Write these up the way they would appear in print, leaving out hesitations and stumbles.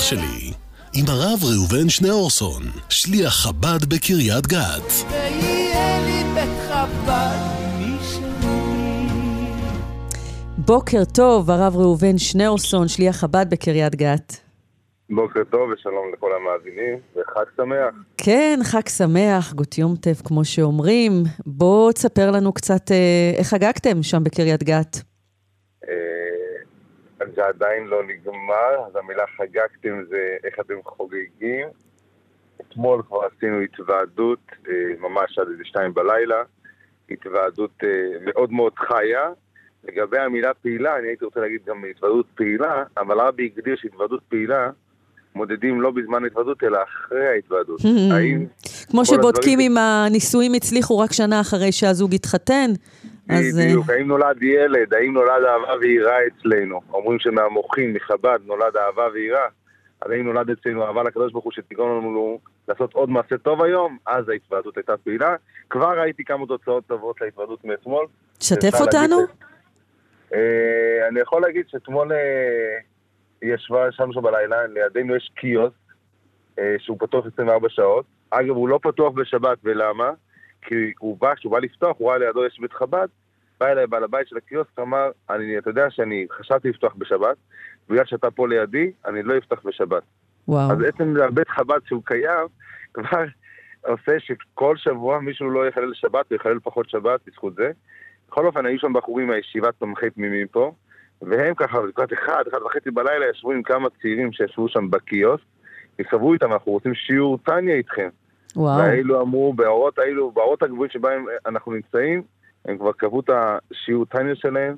שלי, עם הרב ראובן שניאורסון, שליח חב"ד בקריית גת. ויהיה לי בית חב"ד משלי. בוקר טוב, הרב ראובן שניאורסון, שליח חב"ד בקריית גת. בוקר טוב ושלום לכל המאזינים, וחג שמח. כן, חג שמח, גות יום טוב כמו שאומרים. בוא תספר לנו קצת איך חגגתם שם בקריית גת. זה עדיין לא נגמר, אז המילה חגגתם זה איך אתם חוגגים. אתמול כבר עשינו התוועדות, ממש עד 2 בלילה, התוועדות מאוד מאוד חיה. לגבי המילה פעילה, אני הייתי רוצה להגיד גם התוועדות פעילה, אבל הרבי הגדיר שהתוועדות פעילה, מודדים לא בזמן התוועדות, אלא אחרי ההתוועדות. כמו שבודקים אם הנישואים הצליחו רק שנה אחרי שהזוג התחתן. בדיוק, האם נולד ילד, האם נולד אהבה ויראה אצלנו. אומרים שמהמוחים, מחב"ד, נולד אהבה ויראה. אז האם נולד אצלנו אהבה לקדוש ברוך הוא שתגרום לנו לעשות עוד מעשה טוב היום, אז ההתוועדות הייתה פעילה. כבר ראיתי כמה תוצאות טובות להתוועדות מאתמול. שתף אותנו? אני יכול להגיד שאתמול ישבנו שם בלילה, לידינו יש קיוסק שהוא פתוח 24 שעות. אגב, הוא לא פתוח בשבת, ולמה? כי כשהוא בא לפתוח, הוא ראה לידו יש בית חב"ד, בא אליי בעל הבית של הקיוסק, אמר, אתה יודע שאני חשבתי לפתוח בשבת, בגלל שאתה פה לידי, אני לא אפתח בשבת. וואו. אז בעצם בית חב"ד שהוא קיים, כבר עושה שכל שבוע מישהו לא יחלל לשבת, ויחלל פחות שבת בזכות זה. בכל אופן, היו שם בחורים מהישיבת תומכי תמימים פה, והם ככה, לקראת 1:30 בלילה, ישבו עם כמה צעירים שישבו שם בקיוסק, יסברו איתם, אנחנו רוצים שיעור טניה איתכם. וואו. והאלו אמרו, באורות הגבוהים שבהם אנחנו נמצאים, הם כבר קבעו את השיעור טניה שלהם,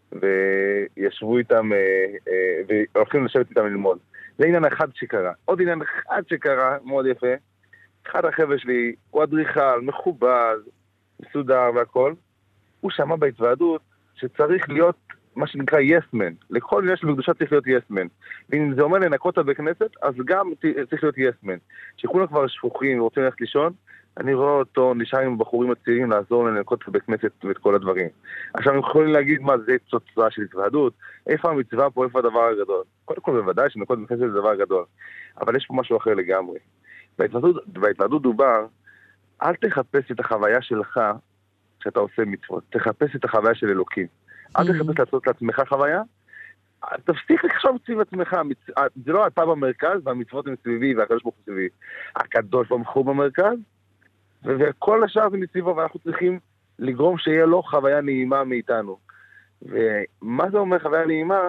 וישבו איתם, והולכים לשבת איתם ללמוד. זה עניין אחד שקרה. עוד עניין אחד שקרה, מאוד יפה. אחד החבר'ה שלי, הוא אדריכל, מכובד, מסודר והכל. הוא שמע בהתוועדות שצריך להיות מה שנקרא יסמן. לכל עניין של בקדושה צריך להיות יסמן. ואם זה אומר לנקות את בכנסת, אז גם צריך להיות יסמן. שכולם כבר שפוכים ורוצים ללכת לישון, אני רואה אותו נשאר עם בחורים הצעירים לעזור לנקות את בכנסת ואת כל הדברים. עכשיו, הם יכולים להגיד מה זה תוצאה של התוועדות, איפה המצווה פה, איפה הדבר הגדול. קודם כל, בוודאי שנקות בכנסת זה דבר גדול. אבל יש פה משהו אחר לגמרי. בהתוועדות דובר, אל תחפש את החוויה שלך כשאתה עושה מצוות. תחפש את החוויה של אלוקים. אל תחפש לעשות לעצמך חוויה, תפסיק לחשוב סביב עצמך, זה לא אתה במרכז, והמצוות הם סביבי, והקדוש ברוך הוא סביבי. הקדוש ברוך הוא במרכז, וכל השאר זה מסביבו, ואנחנו צריכים לגרום שיהיה לו חוויה נעימה מאיתנו. ומה זה אומר חוויה נעימה?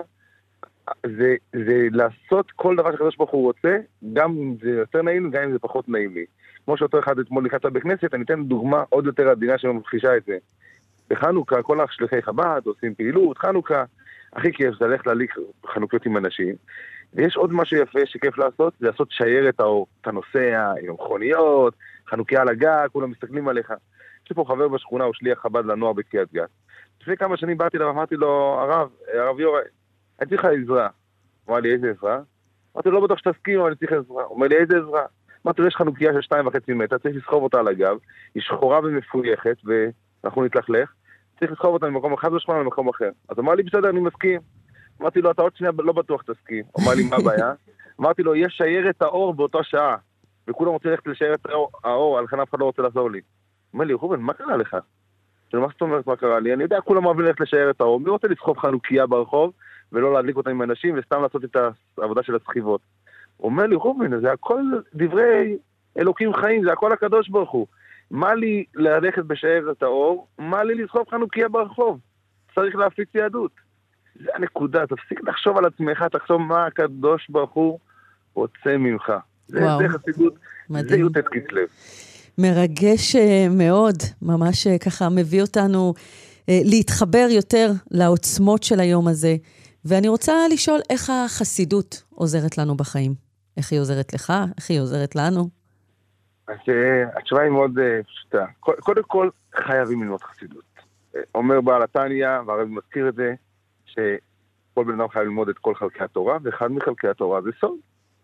זה לעשות כל דבר שהקדוש ברוך הוא רוצה, גם אם זה יותר נעים, גם אם זה פחות נעים לי. כמו שאותו אחד אתמול נכנס בכנסת, אני אתן דוגמה עוד יותר עדינה שממחישה את זה. בחנוכה, כל השליחי חב"ד עושים פעילות, חנוכה, הכי כיף זה ללכת להליך חנוכיות עם אנשים. ויש עוד משהו יפה שכיף לעשות, זה לעשות שיירת האור. אתה נוסע עם מכוניות, חנוכיה על הגג, כולם מסתכלים עליך. יש לי פה חבר בשכונה, הוא שליח חב"ד לנוער בקריית גת. לפני כמה שנים באתי אליו, אמרתי לו, הרב יוראי, אני צריך עזרה. הוא אמר לי, איזה עזרה? אמרתי לו, לא בטוח שתסכים, אבל אני צריך עזרה. הוא אומר לי, איזה עזרה? אמרתי לו, יש חנוכיה של 2.5 מטר, צריך לסחוב אותה על הגב, היא שחורה ומפויחת, ואנחנו נתלכלך. צריך לסחוב אותה ממקום אחד ושמונה למקום אחר. אז אמר לי, בסדר, אני מסכים. אמרתי לו, אתה עוד שנייה לא בטוח תסכים. אמר לי, מה הבעיה? אמרתי לו, יש שיירת האור באותה שעה, וכולם רוצים ללכת לשיירת האור, על אף אחד לא רוצה לעזור לי. אמר לי, רובן, מה קרה לך? מה זאת אומרת, מה קרה לי? אני יודע, כולם אוהבים ללכת לשיירת האור, מי רוצה לסחוב חנוכיה ברחוב, ולא להדליק אותה עם אנשים, וסתם לעשות את העבודה של הסחיבות. הוא אומר לי, רובן, זה הכל דברי אלוקים חיים, זה הכל הקדוש ברוך הוא. מה לי ללכת בשיירת האור? מה לי לסחוב חנוכיה ברחוב? צריך להפיץ יהדות. זה הנקודה, תפסיק לחשוב על עצמך, תחשוב מה הקדוש ברוך הוא רוצה ממך. זה חסידות, זה יוטט כסלו. מרגש מאוד, ממש ככה מביא אותנו להתחבר יותר לעוצמות של היום הזה. ואני רוצה לשאול איך החסידות עוזרת לנו בחיים. איך היא עוזרת לך? איך היא עוזרת לנו? אז התשובה היא מאוד פשוטה. קודם כל, חייבים ללמוד חסידות. אומר בעל התניא, והרב מזכיר את זה, שכל בן אדם חייב ללמוד את כל חלקי התורה, ואחד מחלקי התורה זה סוד.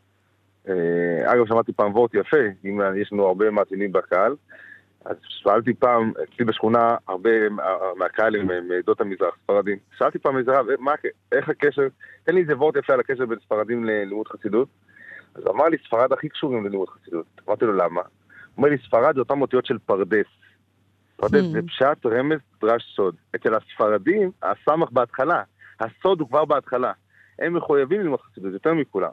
אגב, שמעתי פעם וורט יפה, אם יש לנו הרבה מאזינים בקהל, אז שאלתי פעם, אצלי בשכונה, הרבה מהקהל הם מעדות המזרח, ספרדים. שאלתי פעם מזרח, איך הקשר, תן לי איזה וורט יפה על הקשר בין ספרדים ללימוד חסידות. אז אמר לי, ספרד הכי קשורים ללימוד חסידות. אמרתי לו, למה? הוא אומר לי, ספרד זה אותם אותיות של פרדס. פרדס זה פשט, רמז, דרש, סוד. אצל הספרדים, הסמך בהתחלה, הסוד הוא כבר בהתחלה. הם מחויבים ללימוד חסידות, יותר מכולם.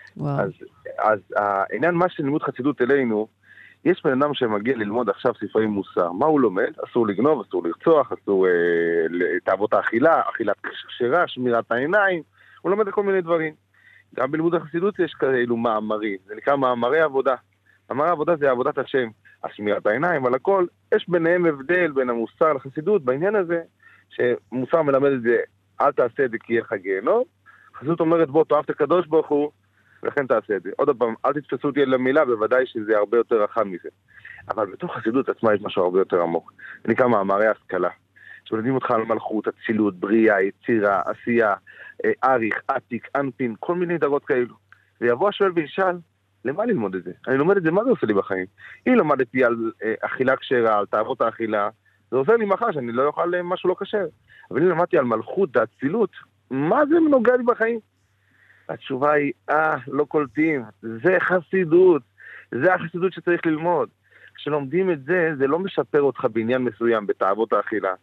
אז העניין מה של לימוד חסידות אלינו, יש בן אדם שמגיע ללמוד עכשיו ספרי מוסר. מה הוא לומד? אסור לגנוב, אסור לרצוח, אסור תאוות האכילה, אכילת כשרה, שמירת העיניים. הוא לומד כל מיני דברים. גם בלימוד החסידות יש כאלו מאמרים. זה נקרא מאמרי עבודה. מאמרי עבודה זה עבודת השם. השמירת העיניים, על הכל. יש ביניהם הבדל בין המוסר לחסידות. בעניין הזה, שמוסר מלמד את זה, אל תעשה את זה כי יהיה לך גיהנום. חסידות אומרת בוא, תאהב את הקדוש ברוך הוא, ולכן תעשה את זה. עוד פעם, אל תתפסו אותי למילה, בוודאי שזה הרבה יותר רחב מזה. אבל בתוך חסידות עצמה יש משהו הרבה יותר עמוק. זה נקרא מאמרי השכלה. שמלמדים אותך על מלכות, אצילות, בריאה, יצירה, עשייה, אריך, עתיק, אנפין, כל מיני דרגות כאלו. ויבוא השואל וישאל, למה ללמוד את זה? אני לומד את זה, מה זה עושה לי בחיים? אם למדתי על אכילה כשרה, על תאוות האכילה, זה עושה לי מחר שאני לא אוכל משהו לא כשר. אבל אם למדתי על מלכות ואצילות, מה זה נוגע לי בחיים? התשובה היא, לא קולטים, זה חסידות, זה החסידות שצריך ללמוד. כשלומדים את זה, זה לא משפר אותך בעניין מסוים, בתאוות האכילה.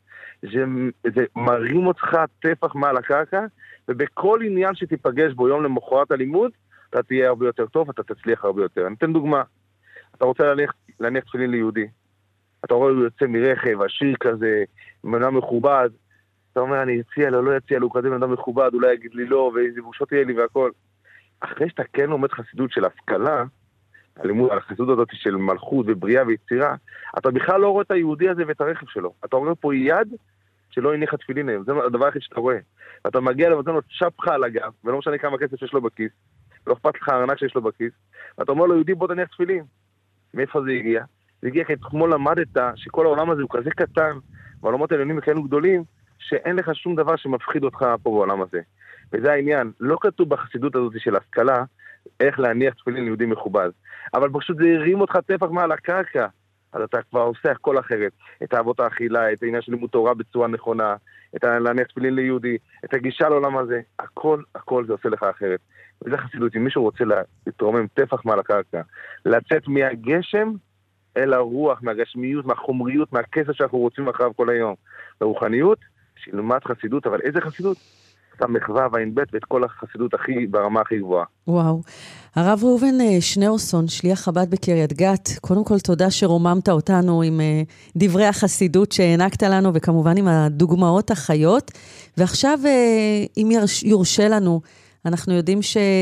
זה מרים אותך טפח מעל הקרקע, ובכל עניין שתיפגש בו יום למחרת הלימוד, אתה תהיה הרבה יותר טוב, אתה תצליח הרבה יותר. אני אתן דוגמה, אתה רוצה להניח תפילין ליהודי, אתה רואה הוא יוצא מרכב, עשיר כזה, מנה מכובד, אתה אומר, אני אציע לו, לא אציע לו, הוא כזה אדם מכובד, אולי יגיד לי לא, ואיזה בושות יהיה לי והכל. אחרי שאתה כן לומד חסידות של השכלה, החסידות הזאת של מלכות ובריאה ויצירה, אתה בכלל לא רואה את היהודי הזה ואת הרכב שלו. אתה רואה פה יד שלא הניחה תפילין היום, זה הדבר היחיד שאתה רואה. ואתה מגיע לבטן לו שפך על הגב, ולא משנה כמה כסף שיש לו בכיס, לא אכפת לך הארנק שיש לו בכיס, ואתה אומר לו, יהודי בוא תניח תפילין. מאיפה זה הגיע? זה הגיע כמו למדת שכל העולם הזה הוא כזה קטן, והעולמות העליונים הם כאלו גדולים, שאין לך שום דבר שמפחיד אותך פה בעולם הזה. וזה העניין, לא כתוב בחסידות הזאת של השכלה, איך להניח תפילין ליהודי מכובד. אבל פשוט זה הרים אותך טפח מעל הקרקע. אז אתה כבר עושה הכל אחרת. את אהבות האכילה, את העניין של לימוד תורה בצורה נכונה, את להניח תפילין ליהודי, את הגישה לעולם הזה. הכל זה עושה לך אחרת. וזה חסידות, אם מישהו רוצה להתרומם טפח מעל הקרקע, לצאת מהגשם אל הרוח, מהגשמיות, מהחומריות, מהכסף שאנחנו רוצים אחריו כל היום. לרוחניות, שילמד חסידות, אבל איזה חסידות? את המחווה והאינבט ואת כל החסידות ברמה הכי גבוהה. וואו. הרב ראובן שניאורסון, שליח חב"ד בקריית גת, קודם כל תודה שרוממת אותנו עם דברי החסידות שהענקת לנו, וכמובן עם הדוגמאות החיות. ועכשיו, אם יורשה לנו, אנחנו יודעים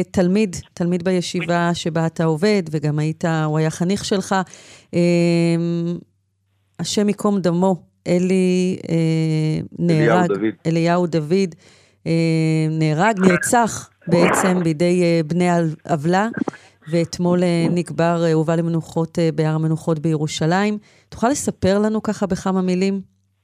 תלמיד בישיבה שבה אתה עובד, וגם הוא היה חניך שלך, השם יקום דמו, אליהו דוד, נרצח בעצם בידי בני עוולה, ואתמול הובא למנוחות בהר המנוחות בירושלים. תוכל לספר לנו ככה בכמה מילים?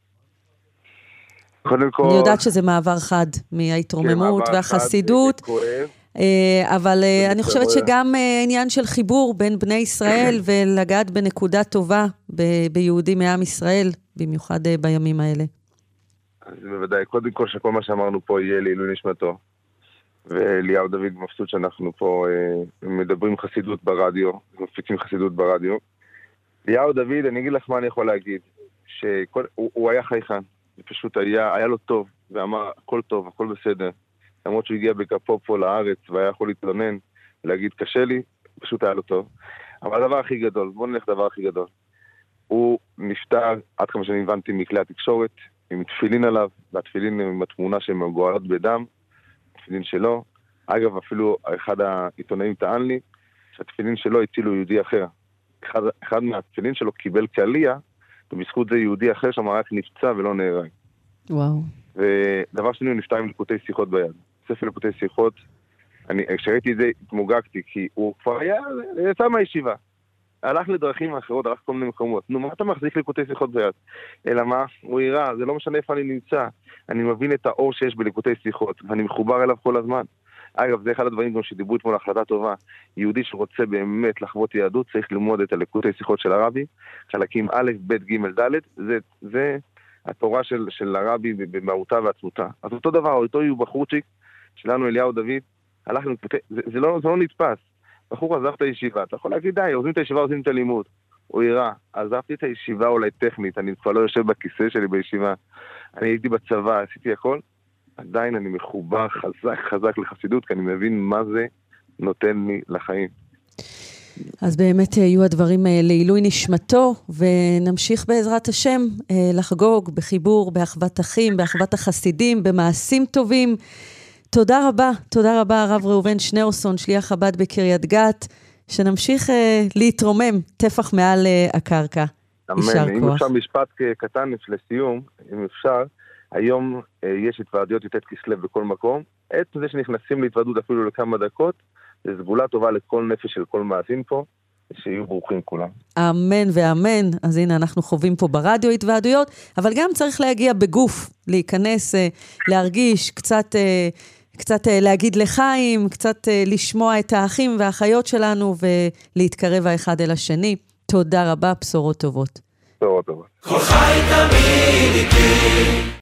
קודם כל, אני יודעת שזה מעבר חד מההתרוממות והחסידות, אבל אני חושבת שגם עניין של חיבור בין בני ישראל ולגעת בנקודה טובה ביהודים מעם ישראל, במיוחד בימים האלה. אז בוודאי, קודם כל שכל מה שאמרנו פה יהיה לעילוי נשמתו. ואליהו דוד מבסוט שאנחנו פה מדברים חסידות ברדיו, מפיצים חסידות ברדיו. אליהו דוד, אני אגיד לך מה אני יכול להגיד, שהוא היה חייכן, פשוט היה לו טוב, ואמר הכל טוב, הכל בסדר. למרות שהוא הגיע בכפו פה לארץ והיה יכול להתלונן ולהגיד קשה לי, פשוט היה לו טוב. אבל הדבר הכי גדול, בואו נלך לדבר הכי גדול. הוא נפטר, עד כמה שאני הבנתי, מכלי התקשורת, עם תפילין עליו, והתפילין עם התמונה שמגואלות בדם, התפילין שלו. אגב, אפילו אחד העיתונאים טען לי, שהתפילין שלו הצילו יהודי אחר. אחד מהתפילין שלו קיבל קליע, ובזכות זה יהודי אחר שם רק נפצע ולא נהרג. וואו. ודבר שני, הוא נפטר עם לקוטי שיחות ביד. ספר לקוטי שיחות, כשראיתי את זה, התמוגגתי, כי הוא כבר יצא מהישיבה. הלך לדרכים אחרות, הלך כל מיני מקומות. נו, מה אתה מחזיק לקוטי שיחות ביד? אלא מה? הוא יראה, זה לא משנה איפה אני נמצא. אני מבין את האור שיש בלקוטי שיחות, ואני מחובר אליו כל הזמן. אגב, זה אחד הדברים גם שדיברו אתמול החלטה טובה. יהודי שרוצה באמת לחוות יהדות, צריך ללמוד את הלקוטי שיחות של הרבי, חלקים א', ב', ג', ד', זה התורה של הרבי במהותה ועצמותה. אז אותו דבר, אותו בחורצ'יק שלנו, אליהו דוד, הלך לקוטי, זה לא נתפס. בחור עזב את הישיבה, אתה יכול להגיד די, עוזבים את הישיבה, עוזבים את הלימוד. הוא יראה, עזבתי את הישיבה אולי טכנית, אני כבר לא יושב בכיסא שלי בישיבה, אני הייתי בצבא, עשיתי הכל, עדיין אני מחובר חזק לחסידות, כי אני מבין מה זה נותן לי לחיים. אז באמת יהיו הדברים לעילוי נשמתו, ונמשיך בעזרת השם לחגוג בחיבור, באחוות אחים, באחוות החסידים, במעשים טובים. תודה רבה הרב ראובן שניאורסון, שליח חב"ד בקריית גת, שנמשיך להתרומם טפח מעל הקרקע. אמן. אם אפשר משפט קטן לסיום, אם אפשר, היום יש התוועדויות י"ט כסלו בכל מקום, את זה שנכנסים להתוועדות אפילו לכמה דקות, זה סגולה טובה לכל נפש של כל מאזין פה, שיהיו ברוכים כולם. אמן ואמן. אז הנה אנחנו חווים פה ברדיו התוועדויות, אבל גם צריך להגיע בגוף, להיכנס, להרגיש, קצת להגיד לחיים, קצת לשמוע את האחים והאחיות שלנו, ולהתקרב האחד אל השני. תודה רבה, בשורות טובות. בשורות טובות. כל חי תמיד איתי.